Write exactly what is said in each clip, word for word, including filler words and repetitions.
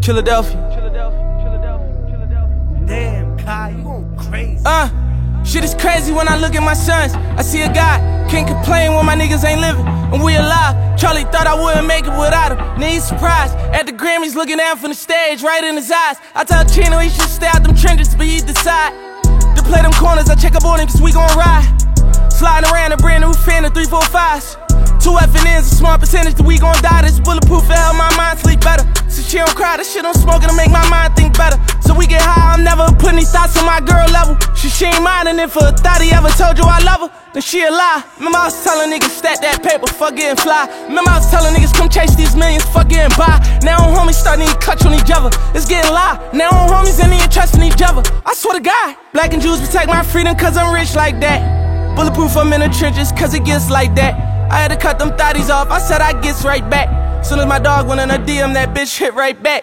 Philadelphia. Damn, Kai, you going crazy. Uh, shit is crazy when I look at my sons. I see a guy, can't complain when my niggas ain't living, and we alive. Charlie thought I wouldn't make it without him. Then he's surprised at the Grammys, looking down from the stage, right in his eyes. I tell Chino he should stay out them trenches, but he decide to play them corners. I check up on him cause we gon' ride. Sliding around a brand new fan of three four fives. Two F and N's, a small percentage that we gon' die. This bulletproof to help my mind sleep better. So she don't cry, this shit I'm smoking to make my mind think better. So we get high, I'm never putting these thoughts on my girl level. She, she ain't minding if a thotty ever told you I love her, then she a lie. Remember I was telling niggas stack that paper, fuck getting fly. Remember I was telling niggas come chase these millions, fuck getting by. Now on homies starting to clutch on each other, it's getting lie. Now on homies ain't even trusting each other. I swear to God, black and Jews protect my freedom cause I'm rich like that. Bulletproof, I'm in the trenches cause it gets like that. I had to cut them thotties off, I said I gets right back. Soon as my dog went in a D M, that bitch hit right back.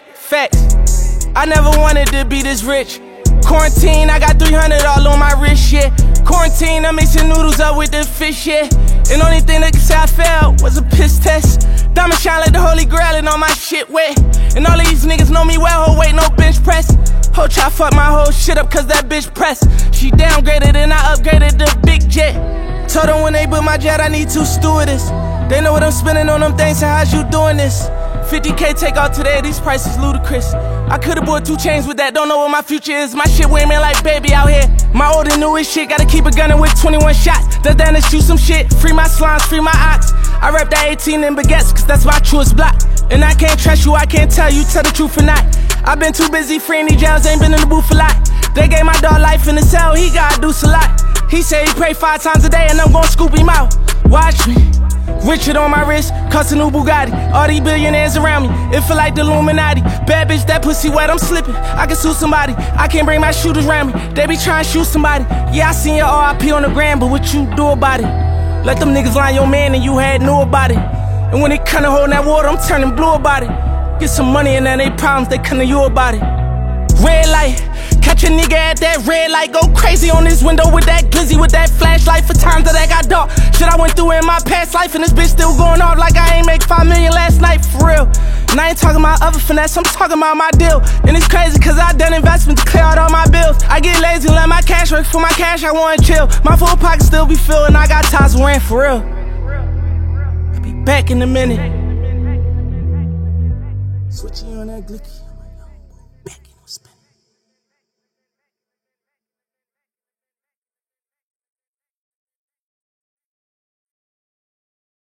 Facts. I never wanted to be this rich. Quarantine, I got three hundred all on my wrist, yeah. Quarantine, I'm mixing noodles up with the fish, yeah. And only thing that could say I failed was a piss test. Diamond shine like the holy grail and all my shit wet. And all of these niggas know me well, ho, wait, no bench press. Ho, try fuck my whole shit up cause that bitch pressed. She downgraded and I upgraded the big jet. Told them when they book my jet, I need two stewardess. They know what I'm spending on them things, so how's you doing this? fifty K take off today, these prices ludicrous. I could've bought two chains with that, don't know what my future is. My shit women like baby out here. My old and newest shit, gotta keep a gunning with twenty-one shots. That's down to shoot some shit, free my slimes, free my ox. I rep that eighteen in baguettes, cause that's my truest block. And I can't trust you, I can't tell you, tell the truth or not. I've been too busy freeing these jails, ain't been in the booth a lot. They gave my dog life in the cell, he gotta do a lot. He say he pray five times a day and I'm gon' scoop him out. Watch me, Richard on my wrist, cuss a new Bugatti. All these billionaires around me, it feel like the Illuminati. Bad bitch, that pussy wet, I'm slipping. I can sue somebody, I can't bring my shooters around me. They be trying to shoot somebody. Yeah, I seen your R I P on the gram, but what you do about it? Let them niggas line your man and you had knew about it. And when they kinda holding that water, I'm turning blue about it. Get some money and then they problems, they kinda you about it. Red light, catch a nigga at that red light. Go crazy on this window with that glizzy, with that flashlight. For times that I got dark, shit I went through in my past life. And this bitch still going off like I ain't make five million last night, for real. And I ain't talking about other finesse, I'm talking about my deal. And it's crazy cause I done investments to clear out all my bills. I get lazy and let my cash work for my cash, I wanna chill. My full pocket still be filled and I got ties with rent, for real. I'll be back in a minute. Switching on that glicky.